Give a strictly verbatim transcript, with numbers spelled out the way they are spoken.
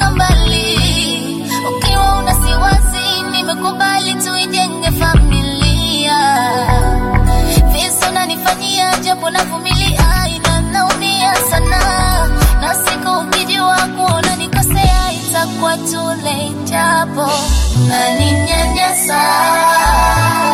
tumefika mbali. Ukiwa unasiwasi nimekubali tuijenge familia. Visa unanifanyia japo navumilia, ila naumia sana. Na siku ukijua kuona nikosea itakuwa too late, japo unaninyanyasa.